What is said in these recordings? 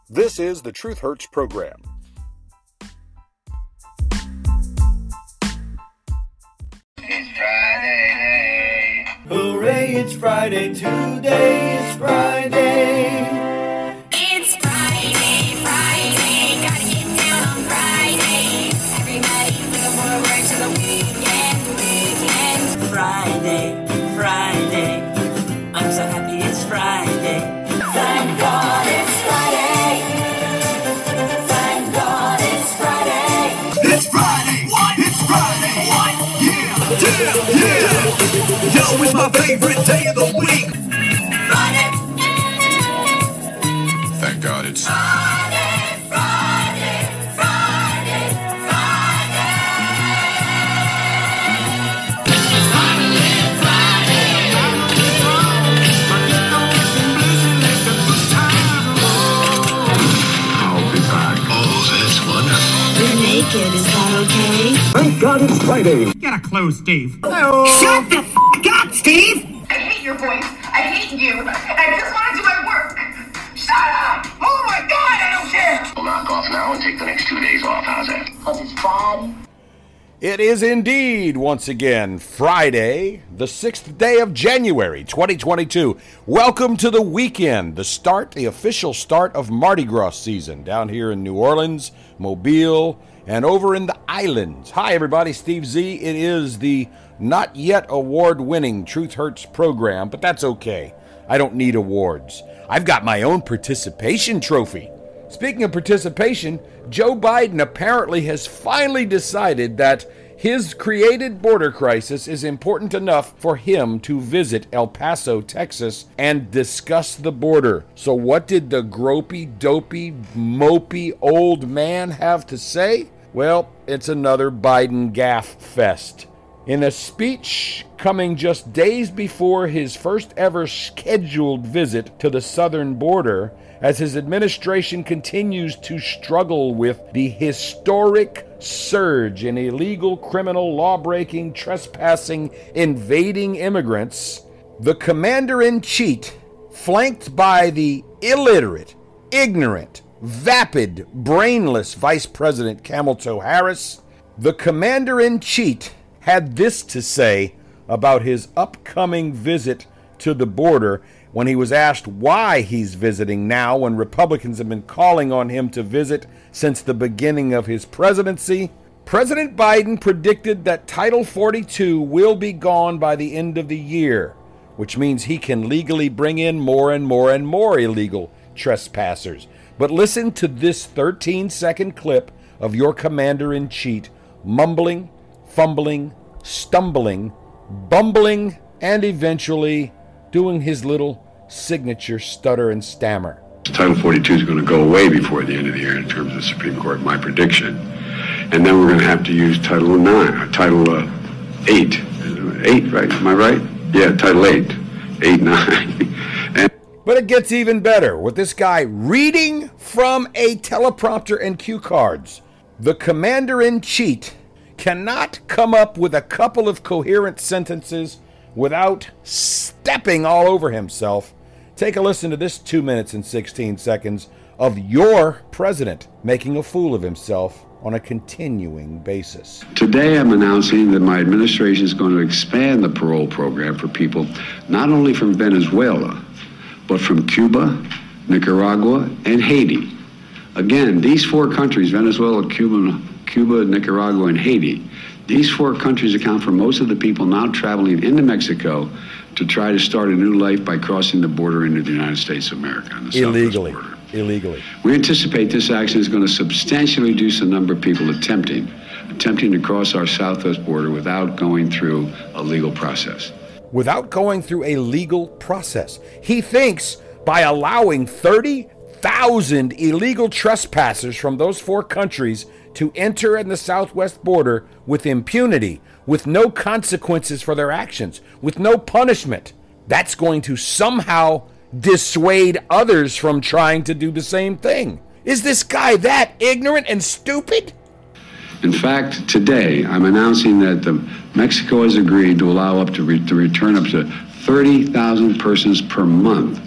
This is the Truth Hurts program. It's Friday. Hooray, it's Friday. Today is Friday. It's Friday, Friday. Gotta get down on Friday. Everybody looking forward to the weekend. Friday, Friday. I'm so happy it's Friday. Thank God it's Friday. Thank God it's Friday. It's Friday. What? It's Friday. What? Yeah. Yo, it's my favorite day of the week. Friday. Thank God it's Friday, Friday, Friday, Friday. I'll be back. Oh, that's wonderful. You're naked, is that okay? Thank God it's Friday. Get a clue, Steve. Shut the f*** up, Steve! I hate your voice. I hate you. I just want to do my work. Shut up! Oh my God, I don't care. I'll knock off now and take the next 2 days off. How's that? Cause it's Friday. It is indeed, once again, Friday, the 6th day of January, 2022. Welcome to the weekend, the official start of Mardi Gras season down here in New Orleans, Mobile, and over in the islands. Hi, everybody, Steve Z. It is the not yet award-winning Truth Hurts program, but that's okay. I don't need awards. I've got my own participation trophy. Speaking of participation, Joe Biden apparently has finally decided that his created border crisis is important enough for him to visit El Paso, Texas, and discuss the border. So what did the gropey, dopey, mopey old man have to say? Well, it's another Biden gaffe fest. In a speech coming just days before his first ever scheduled visit to the southern border, as his administration continues to struggle with the historic surge in illegal, criminal, law-breaking, trespassing, invading immigrants, the commander-in-chief, flanked by the illiterate, ignorant, vapid, brainless Vice President Camel Toe Harris, the commander-in-chief had this to say about his upcoming visit to the border when he was asked why he's visiting now when Republicans have been calling on him to visit since the beginning of his presidency. President Biden predicted that Title 42 will be gone by the end of the year, which means he can legally bring in more and more and more illegal trespassers. But listen to this 13-second clip of your commander-in-chief mumbling, fumbling, stumbling, bumbling, and eventually doing his little signature stutter and stammer. Title 42 is going to go away before the end of the year in terms of the Supreme Court, my prediction. And then we're going to have to use Title 8. 8, right? Am I right? Yeah, Title 8. 8, 9. But it gets even better with this guy reading from a teleprompter and cue cards. The commander-in-chief cannot come up with a couple of coherent sentences without stepping all over himself. Take a listen to this 2 minutes and 16 seconds of your president making a fool of himself on a continuing basis. Today I'm announcing that my administration is going to expand the parole program for people not only from Venezuela, but from Cuba, Nicaragua, and Haiti. Again, these four countries, Venezuela, Cuba, Nicaragua, and Haiti, these four countries account for most of the people now traveling into Mexico to try to start a new life by crossing the border into the United States of America on the southwest border. Illegally. We anticipate this action is going to substantially reduce the number of people attempting to cross our southwest border without going through a legal process. Without going through a legal process. He thinks by allowing 30,000 illegal trespassers from those four countries to enter in the southwest border with impunity, with no consequences for their actions, with no punishment, that's going to somehow dissuade others from trying to do the same thing. Is this guy that ignorant and stupid? In fact, today I'm announcing that Mexico has agreed to allow up to return up to 30,000 persons per month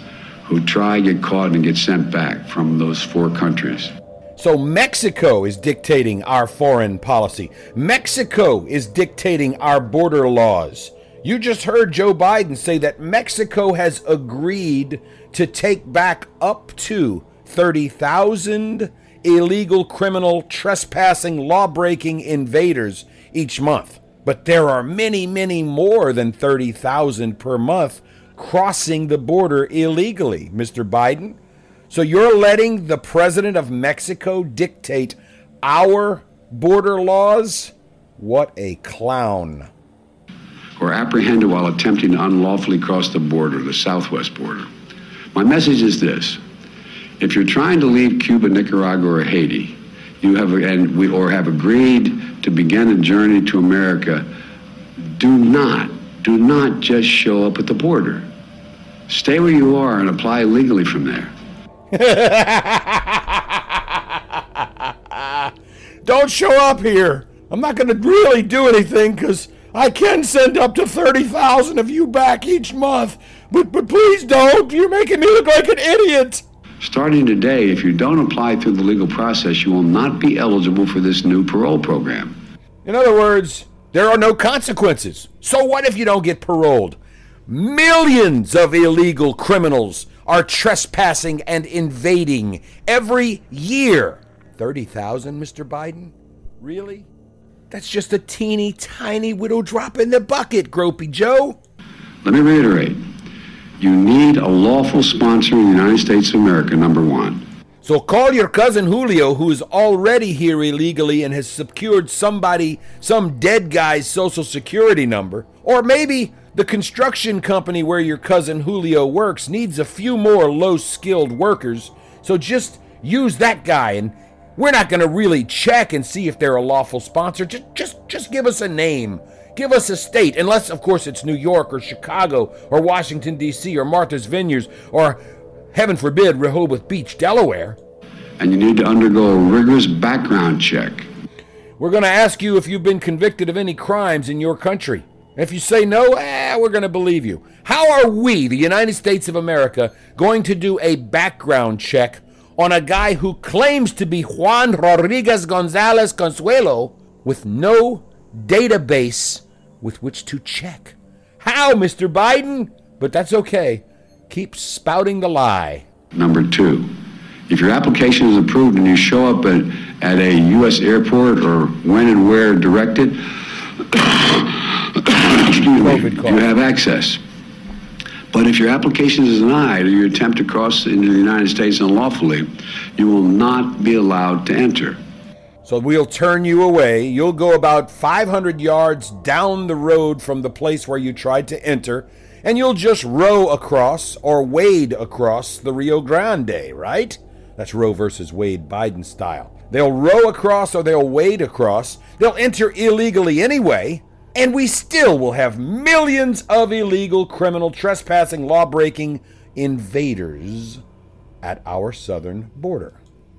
who try, get caught, and get sent back from those 4 countries. So Mexico is dictating our foreign policy. Mexico is dictating our border laws. You just heard Joe Biden say that Mexico has agreed to take back up to 30,000 illegal criminal trespassing, law-breaking invaders each month. But there are many, many more than 30,000 per month crossing the border illegally, Mr. Biden. So you're letting the president of Mexico dictate our border laws? What a clown. Or apprehended while attempting to unlawfully cross the border, the southwest border. My message is this. If you're trying to leave Cuba, Nicaragua, or Haiti, or have agreed to begin a journey to America, do not just show up at the border. Stay where you are and apply legally from there. Don't show up here. I'm not going to really do anything because I can send up to 30,000 of you back each month. But please don't. You're making me look like an idiot. Starting today, if you don't apply through the legal process, you will not be eligible for this new parole program. In other words, there are no consequences. So what if you don't get paroled? Millions of illegal criminals are trespassing and invading every year. 30,000, Mr. Biden? Really? That's just a teeny tiny little drop in the bucket, Gropey Joe. Let me reiterate. You need a lawful sponsor in the United States of America, number one. So call your cousin Julio, who is already here illegally and has secured some dead guy's social security number. Or maybe the construction company where your cousin Julio works needs a few more low-skilled workers. So just use that guy, and we're not going to really check and see if they're a lawful sponsor. Just give us a name. Give us a state, unless, of course, it's New York or Chicago or Washington, D.C. or Martha's Vineyards or, heaven forbid, Rehoboth Beach, Delaware. And you need to undergo a rigorous background check. We're going to ask you if you've been convicted of any crimes in your country. If you say no, we're going to believe you. How are we, the United States of America, going to do a background check on a guy who claims to be Juan Rodriguez Gonzalez Consuelo with no database with which to check? How, Mr. Biden? But that's okay. Keep spouting the lie. Number two, if your application is approved and you show up at a U.S. airport or when and where directed, you have access. But if your application is denied or you attempt to cross into the United States unlawfully, you will not be allowed to enter. So we'll turn you away. You'll go about 500 yards down the road from the place where you tried to enter, and you'll just row across or wade across the Rio Grande, right? That's Roe versus Wade Biden style. They'll row across or they'll wade across. They'll enter illegally anyway, and we still will have millions of illegal criminal trespassing, law-breaking invaders at our southern border.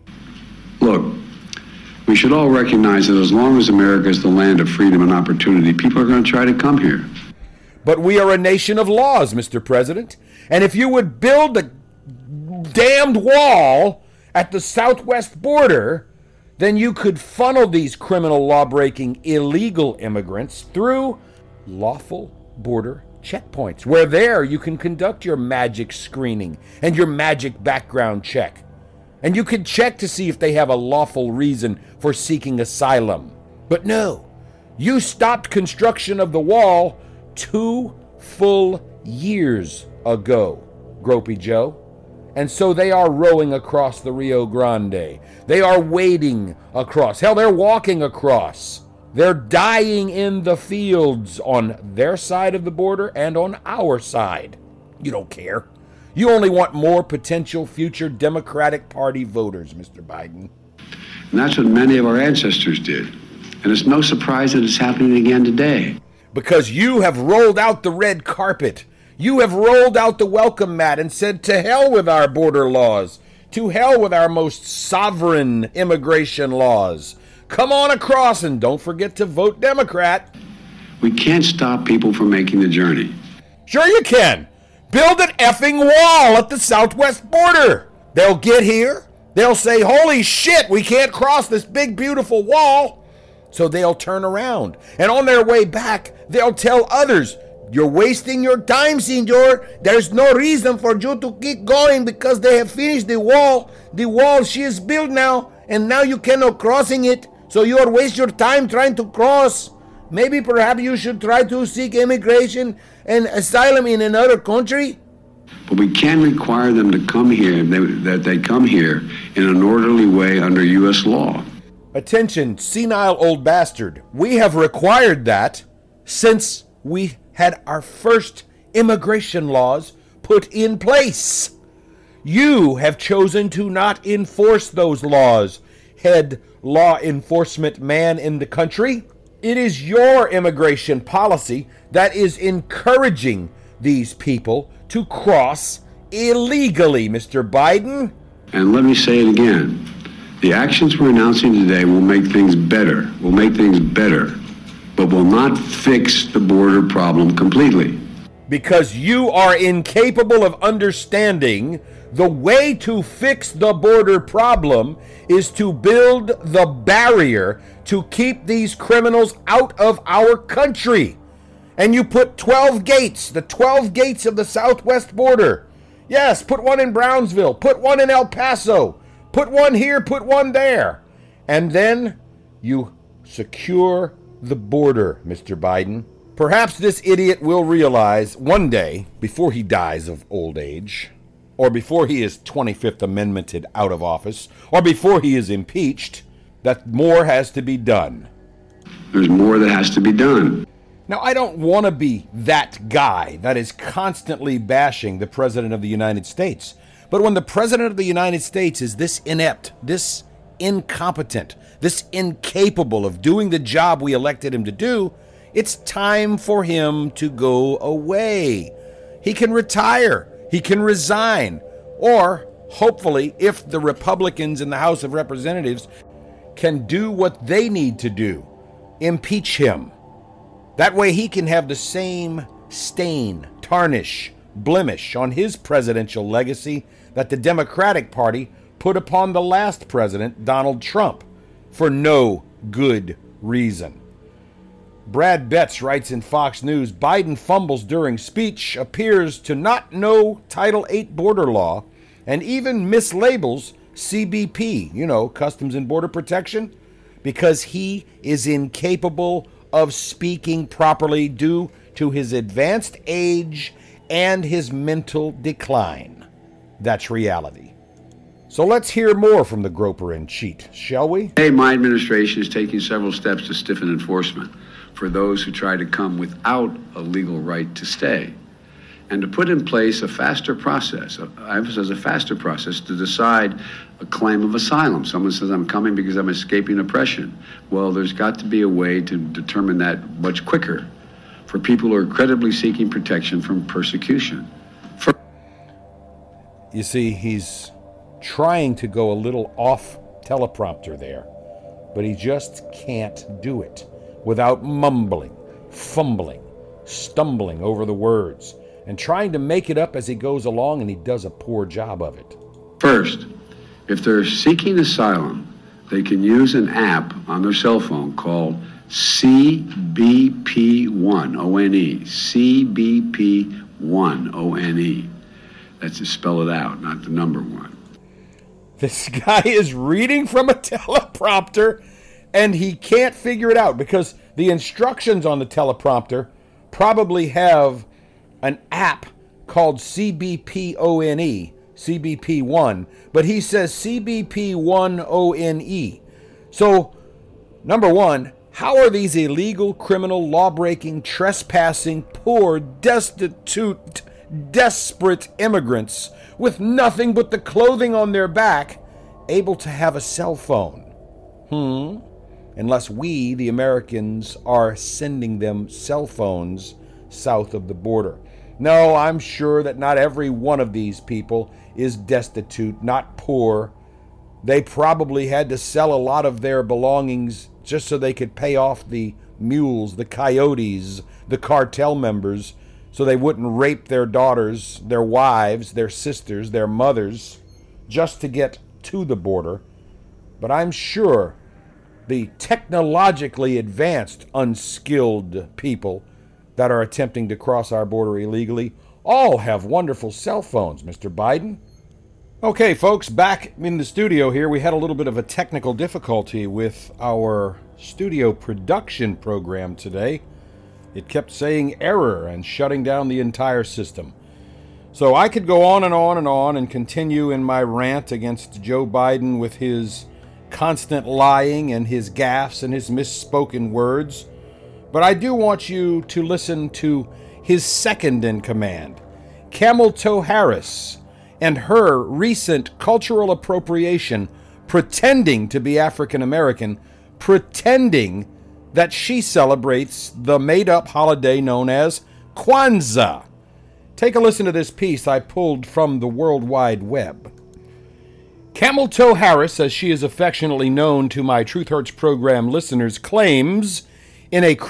Look, we should all recognize that as long as America is the land of freedom and opportunity, people are going to try to come here. But we are a nation of laws, Mr. President. And if you would build a damned wall at the southwest border, then you could funnel these criminal, law-breaking, illegal immigrants through lawful border checkpoints, where there you can conduct your magic screening and your magic background check. And you can check to see if they have a lawful reason for seeking asylum. But no, you stopped construction of the wall 2 full years ago, Gropey Joe. And so they are rowing across the Rio Grande. They are wading across. Hell, they're walking across. They're dying in the fields on their side of the border and on our side. You don't care. You only want more potential future Democratic Party voters, Mr. Biden. And that's what many of our ancestors did. And it's no surprise that it's happening again today. Because you have rolled out the red carpet. You have rolled out the welcome mat and said, to hell with our border laws. To hell with our most sovereign immigration laws. Come on across and don't forget to vote Democrat. We can't stop people from making the journey. Sure you can. Build an effing wall at the southwest border. They'll get here. They'll say, holy shit, we can't cross this big, beautiful wall. So they'll turn around. And on their way back, they'll tell others, you're wasting your time, senor. There's no reason for you to keep going because they have finished the wall. The wall, she is built now, and now you cannot crossing it. So you are waste your time trying to cross. Maybe perhaps you should try to seek immigration and asylum in another country. But we can require them to come here, that they come here in an orderly way under U.S. law. Attention, senile old bastard. We have required that since we had our first immigration laws put in place. You have chosen to not enforce those laws, head law enforcement man in the country. It is your immigration policy that is encouraging these people to cross illegally, Mr. Biden. And let me say it again. The actions we're announcing today will make things better, but will not fix the border problem completely. Because you are incapable of understanding the way to fix the border problem is to build the barrier to keep these criminals out of our country. And you put 12 gates, the 12 gates of the southwest border. Yes, put one in Brownsville, put one in El Paso, put one here, put one there. And then you secure the border, Mr. Biden. Perhaps this idiot will realize one day, before he dies of old age, or before he is 25th Amendmented out of office, or before he is impeached, that more has to be done. There's more that has to be done. Now, I don't want to be that guy that is constantly bashing the President of the United States. But when the President of the United States is this inept, this incompetent, this incapable of doing the job we elected him to do, it's time for him to go away. He can retire. He can resign. Or, hopefully, if the Republicans in the House of Representatives can do what they need to do, impeach him. That way he can have the same stain, tarnish, blemish on his presidential legacy that the Democratic Party put upon the last president, Donald Trump, for no good reason. Brad Betts writes in Fox News, Biden fumbles during speech, appears to not know Title VIII border law, and even mislabels CBP, Customs and Border Protection, because he is incapable of speaking properly due to his advanced age and his mental decline. That's reality. So let's hear more from the groper and cheat, shall we? Today, my administration is taking several steps to stiffen enforcement for those who try to come without a legal right to stay, and to put in place a faster process, I emphasize a faster process, to decide a claim of asylum. Someone says, I'm coming because I'm escaping oppression. Well, there's got to be a way to determine that much quicker for people who are credibly seeking protection from persecution. You see, he's trying to go a little off teleprompter there, but he just can't do it without mumbling, fumbling, stumbling over the words, and trying to make it up as he goes along, and he does a poor job of it. First, if they're seeking asylum, they can use an app on their cell phone called CBP1, O-N-E, CBP1, O-N-E. That's to spell it out, not the number one. This guy is reading from a teleprompter, and he can't figure it out because the instructions on the teleprompter probably have an app called CBP-ONE, CBP1, but he says CBP1-ONE. So, number one, how are these illegal, criminal, law-breaking, trespassing, poor, destitute, desperate immigrants with nothing but the clothing on their back able to have a cell phone? Unless we, the Americans, are sending them cell phones south of the border. No, I'm sure that not every one of these people is destitute, not poor. They probably had to sell a lot of their belongings just so they could pay off the mules, the coyotes, the cartel members so they wouldn't rape their daughters, their wives, their sisters, their mothers, just to get to the border. But I'm sure the technologically advanced, unskilled people that are attempting to cross our border illegally all have wonderful cell phones, Mr. Biden. Okay, folks, back in the studio here, we had a little bit of a technical difficulty with our studio production program today. It kept saying error and shutting down the entire system. So I could go on and on and on and continue in my rant against Joe Biden with his constant lying and his gaffes and his misspoken words. But I do want you to listen to his second in command, Camel Toe Harris, and her recent cultural appropriation, pretending to be African American, pretending that she celebrates the made-up holiday known as Kwanzaa. Take a listen to this piece I pulled from the World Wide Web. Camel Toe Harris, as she is affectionately known to my Truth Hurts program listeners, claims in a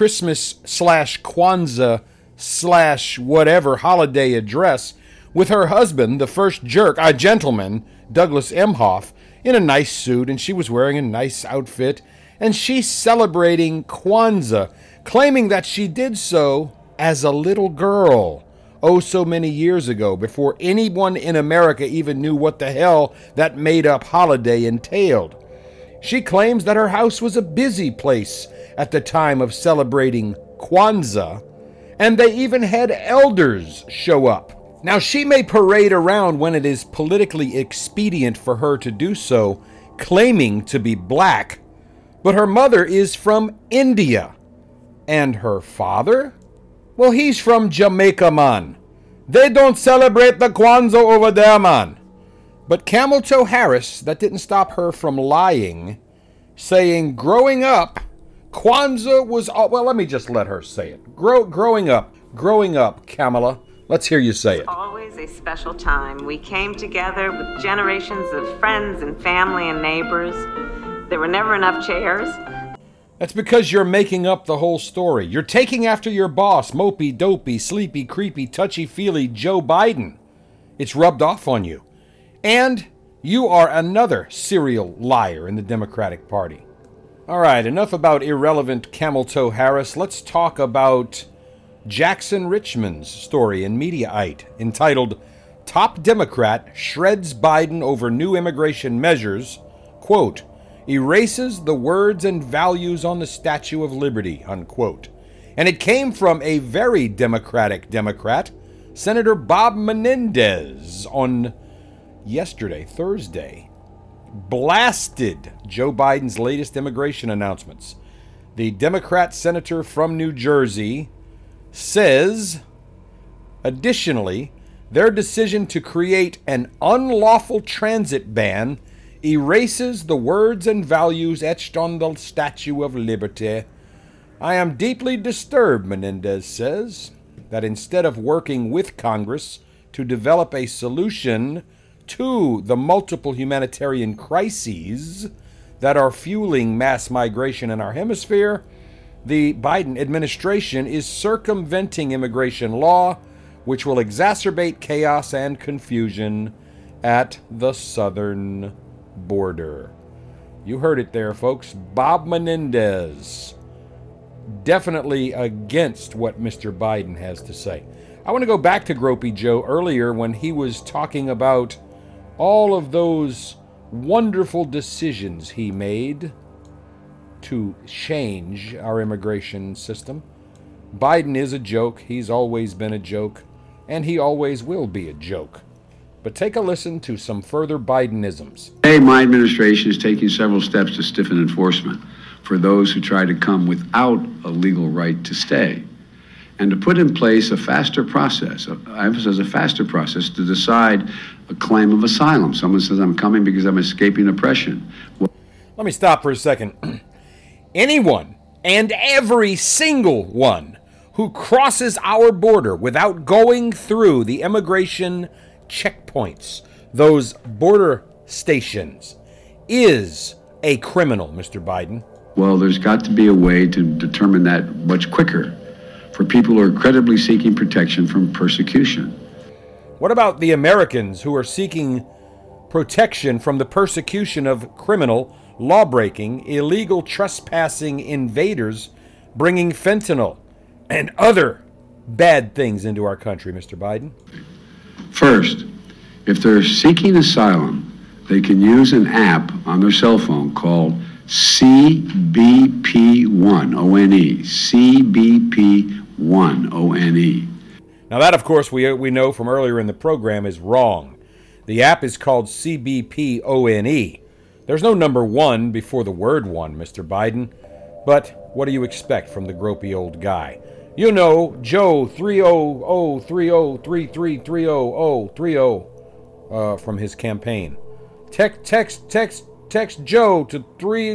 Christmas/Kwanzaa/whatever holiday address with her husband, the first jerk, a gentleman, Douglas Emhoff, in a nice suit, and she was wearing a nice outfit, and she's celebrating Kwanzaa, claiming that she did so as a little girl, oh so many years ago, before anyone in America even knew what the hell that made-up holiday entailed. She claims that her house was a busy place at the time of celebrating Kwanzaa, and they even had elders show up. Now, she may parade around when it is politically expedient for her to do so, claiming to be black, but her mother is from India. And her father? Well, he's from Jamaica, man. They don't celebrate the Kwanzaa over there, man. But Camel Toe Harris, that didn't stop her from lying, saying growing up, Kwanzaa was... well, let me just let her say it. Growing up, Kamala. Let's hear you say it. Always a special time. We came together with generations of friends and family and neighbors. There were never enough chairs. That's because you're making up the whole story. You're taking after your boss, mopey, dopey, sleepy, creepy, touchy-feely Joe Biden. It's rubbed off on you. And you are another serial liar in the Democratic Party. All right, enough about irrelevant Camel Toe Harris. Let's talk about Jackson Richmond's story in Mediaite, entitled Top Democrat Shreds Biden Over New Immigration Measures, quote, erases the words and values on the Statue of Liberty, unquote. And it came from a very Democratic Democrat, Senator Bob Menendez, on yesterday, Thursday, blasted Joe Biden's latest immigration announcements. The Democrat senator from New Jersey says, additionally, their decision to create an unlawful transit ban erases the words and values etched on the Statue of Liberty. I am deeply disturbed, Menendez says, that instead of working with Congress to develop a solution to the multiple humanitarian crises that are fueling mass migration in our hemisphere, the Biden administration is circumventing immigration law, which will exacerbate chaos and confusion at the southern border. You heard it there, folks. Bob Menendez, definitely against what Mr. Biden has to say. I want to go back to Gropey Joe earlier when he was talking about all of those wonderful decisions he made to change our immigration system. Biden is a joke. He's always been a joke, and he always will be a joke. But take a listen to some further Bidenisms. Today, my administration is taking several steps to stiffen enforcement for those who try to come without a legal right to stay, and to put in place a faster process, I emphasize a faster process, to decide a claim of asylum. Someone says, I'm coming because I'm escaping oppression. Well, let me stop for a second. Anyone and every single one who crosses our border without going through the immigration checkpoints, those border stations, is a criminal, Mr. Biden. Well, there's got to be a way to determine that much quicker. for people who are credibly seeking protection from persecution. What about the Americans who are seeking protection from the persecution of criminal, law-breaking, illegal trespassing invaders bringing fentanyl and other bad things into our country, Mr. Biden? First, if they're seeking asylum, they can use an app on their cell phone called CBP1, O-N-E, CBP1, O-N-E. Now that, of course, we know from earlier in the program is wrong. The app is called CBP-ONE. There's no number 1 before the word one, Mr. Biden. But what do you expect from the gropey old guy? You know, Joe 30030333030 from his campaign. Text Joe to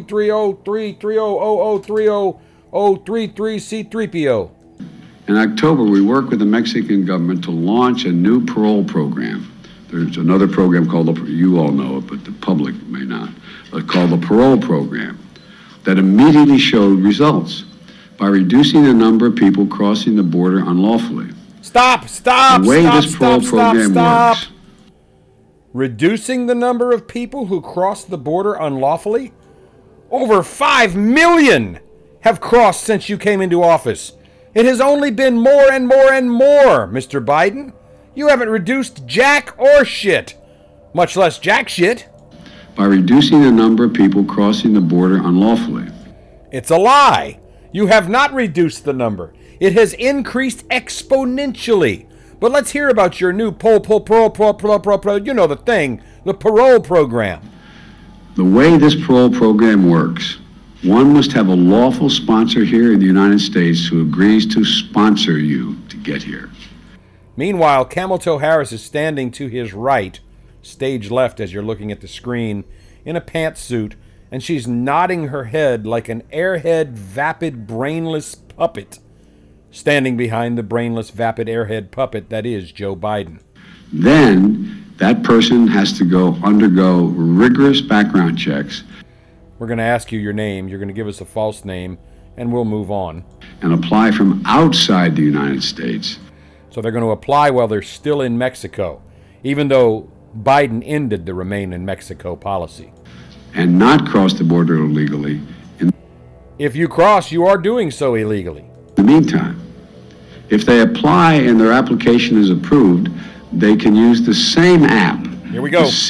33033003033C3PO. In October, we worked with the Mexican government to launch a new parole program. There's another program called, you all know it, but the public may not, called the parole program, that immediately showed results by reducing the number of people crossing the border unlawfully. Stop! The way this parole program works. Reducing the number of people who cross the border unlawfully? Over 5 million have crossed since you came into office. It has only been more and more and more, Mr. Biden. You haven't reduced jack or shit, much less jack shit. By reducing the number of people crossing the border unlawfully. It's a lie. You have not reduced the number. It has increased exponentially. But let's hear about your new parole, you know the thing, the parole program. The way this parole program works, one must have a lawful sponsor here in the United States who agrees to sponsor you to get here. Meanwhile, Camel Toe Harris is standing to his right, stage left as you're looking at the screen, in a pantsuit, and she's nodding her head like an airhead, vapid, brainless puppet, standing behind the brainless, vapid, airhead puppet that is Joe Biden. Then that person has to undergo rigorous background checks. We're going to ask you your name. You're going to give us a false name, and we'll move on. And apply from outside the United States. So they're going to apply while they're still in Mexico, even though Biden ended the Remain in Mexico policy. And not cross the border illegally. If you cross, you are doing so illegally. In the meantime, if they apply and their application is approved, they can use the same app. Here we go. The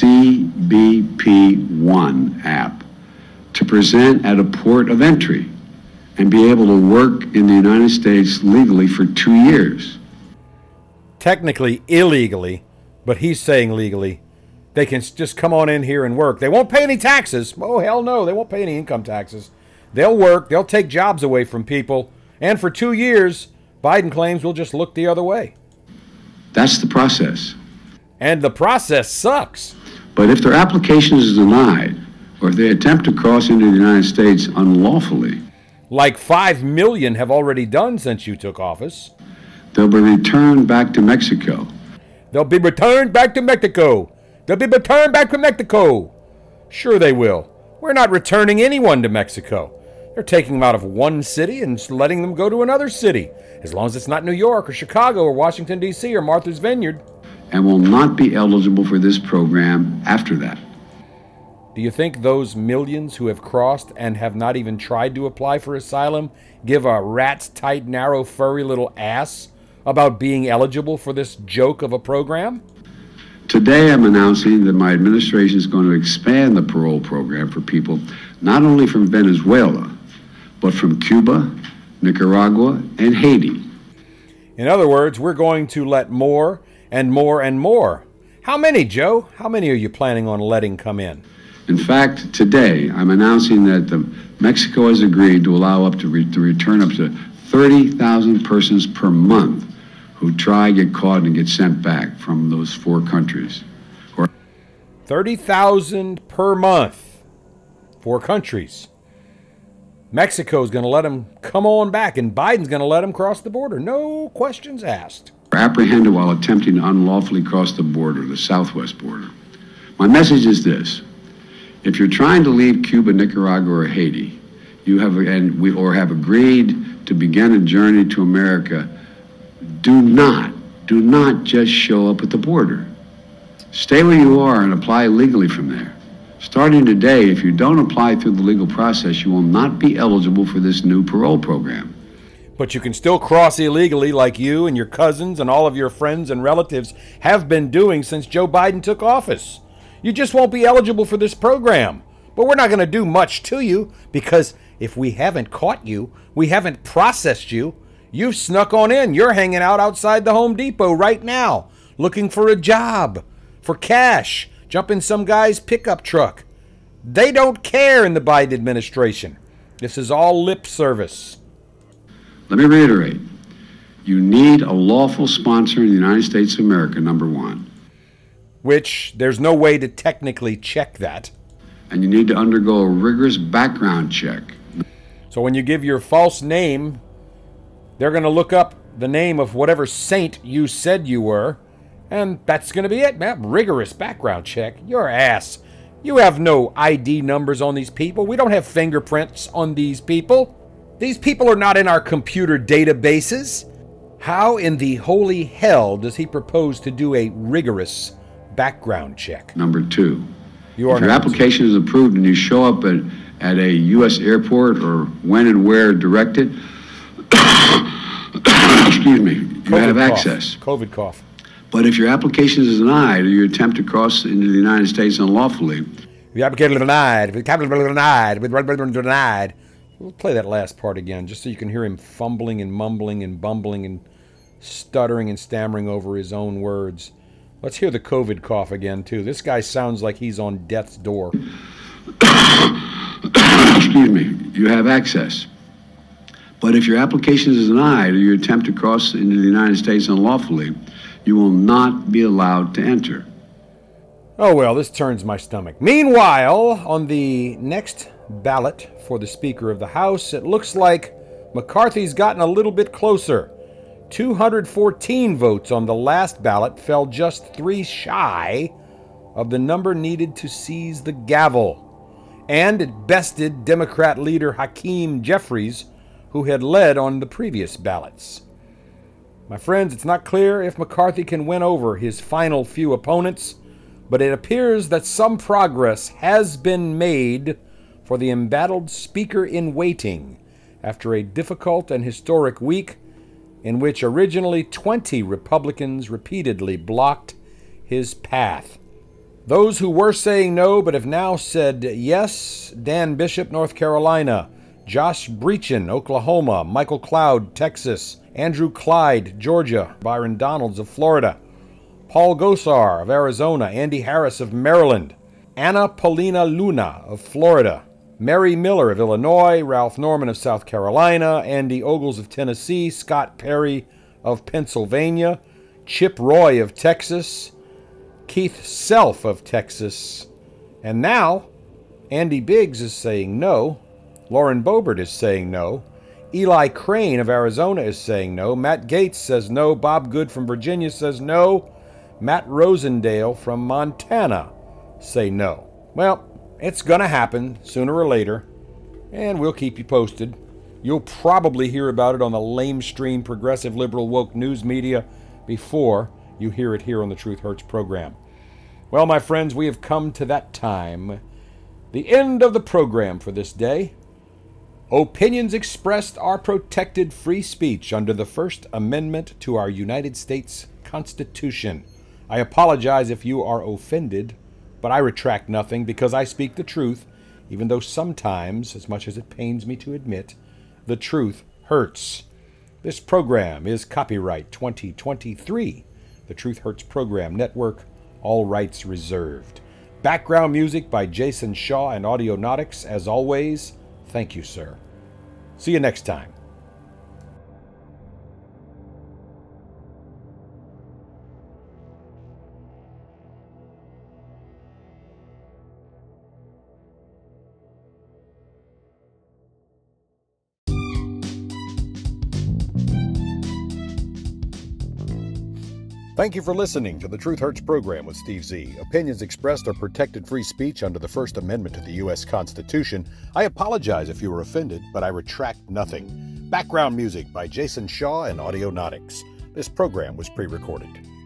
CBP1 app to present at a port of entry and be able to work in the United States legally for 2 years. Technically illegally, but he's saying legally. They can just come on in here and work. They won't pay any taxes. Oh, hell no, they won't pay any income taxes. They'll work, they'll take jobs away from people, and for 2 years, Biden claims we'll just look the other way. That's the process. And the process sucks. But if their application is denied, or if they attempt to cross into the United States unlawfully, like 5 million have already done since you took office, they'll be returned back to Mexico. They'll be returned back to Mexico. They'll be returned back to Mexico. Sure they will. We're not returning anyone to Mexico. They're taking them out of one city and letting them go to another city, as long as it's not New York or Chicago or Washington, D.C. or Martha's Vineyard. And will not be eligible for this program after that. Do you think those millions who have crossed and have not even tried to apply for asylum give a rat's tight, narrow, furry little ass about being eligible for this joke of a program? Today I'm announcing that my administration is going to expand the parole program for people not only from Venezuela, but from Cuba, Nicaragua, and Haiti. In other words, we're going to let more and more and more. How many, Joe? How many are you planning on letting come in? In fact, today I'm announcing that Mexico has agreed to allow up to return up to 30,000 persons per month who try, get caught, and get sent back from those 4 countries. 30,000 per month. 4 countries. Mexico's going to let them come on back, and Biden's going to let them cross the border. No questions asked. Apprehended while attempting to unlawfully cross the border, the southwest border. My message is this. If you're trying to leave Cuba, Nicaragua, or Haiti, or have agreed to begin a journey to America, do not just show up at the border. Stay where you are and apply legally from there. Starting today, if you don't apply through the legal process, you will not be eligible for this new parole program. But you can still cross illegally like you and your cousins and all of your friends and relatives have been doing since Joe Biden took office. You just won't be eligible for this program. But we're not going to do much to you because if we haven't caught you, we haven't processed you, you've snuck on in. You're hanging out outside the Home Depot right now, looking for a job, for cash, jump in some guy's pickup truck. They don't care in the Biden administration. This is all lip service. Let me reiterate. You need a lawful sponsor in the United States of America, number one. Which there's no way to technically check that. And you need to undergo a rigorous background check. So when you give your false name, they're going to look up the name of whatever saint you said you were, and that's going to be it, man. Rigorous background check. Your ass. You have no ID numbers on these people. We don't have fingerprints on these people. These people are not in our computer databases. How in the holy hell does he propose to do a rigorous background check? Number two, if your application is approved and you show up at a U.S. airport or when and where directed, excuse me, you have access. COVID cough. But if your application is denied or you attempt to cross into the United States unlawfully, the application is denied. Denied. We'll play that last part again, just so you can hear him fumbling and mumbling and bumbling and stuttering and stammering over his own words. Let's hear the COVID cough again, too. This guy sounds like he's on death's door. excuse me, you have access. But if your application is denied or you attempt to cross into the United States unlawfully, you will not be allowed to enter. Oh, well, this turns my stomach. Meanwhile, on the next ballot for the Speaker of the House, it looks like McCarthy's gotten a little bit closer. 214 votes on the last ballot fell just 3 shy of the number needed to seize the gavel. And it bested Democrat leader Hakeem Jeffries, who had led on the previous ballots. My friends, it's not clear if McCarthy can win over his final few opponents, but it appears that some progress has been made for the embattled Speaker in waiting after a difficult and historic week in which originally 20 Republicans repeatedly blocked his path. Those who were saying no but have now said yes: Dan Bishop, North Carolina; Josh Breachin, Oklahoma; Michael Cloud, Texas; Andrew Clyde, Georgia; Byron Donalds of Florida; Paul Gosar of Arizona; Andy Harris of Maryland; Anna Paulina Luna of Florida; Mary Miller of Illinois; Ralph Norman of South Carolina; Andy Ogles of Tennessee; Scott Perry of Pennsylvania; Chip Roy of Texas; Keith Self of Texas. And now, Andy Biggs is saying no. Lauren Boebert is saying no. Eli Crane of Arizona is saying no. Matt Gaetz says no. Bob Good from Virginia says no. Matt Rosendale from Montana say no. Well, it's going to happen sooner or later, and we'll keep you posted. You'll probably hear about it on the lamestream progressive liberal woke news media before you hear it here on the Truth Hurts program. Well, my friends, we have come to that time, the end of the program for this day. Opinions expressed are protected free speech under the First Amendment to our United States Constitution. I apologize if you are offended, but I retract nothing because I speak the truth, even though sometimes, as much as it pains me to admit, the truth hurts. This program is copyright 2023, the Truth Hurts Program Network, all rights reserved. Background music by Jason Shaw and Audionautics. As always, thank you, sir. See you next time. Thank you for listening to the Truth Hurts program with Steve Z. Opinions expressed are protected free speech under the First Amendment to the U.S. Constitution. I apologize if you were offended, but I retract nothing. Background music by Jason Shaw and Audionautics. This program was pre-recorded.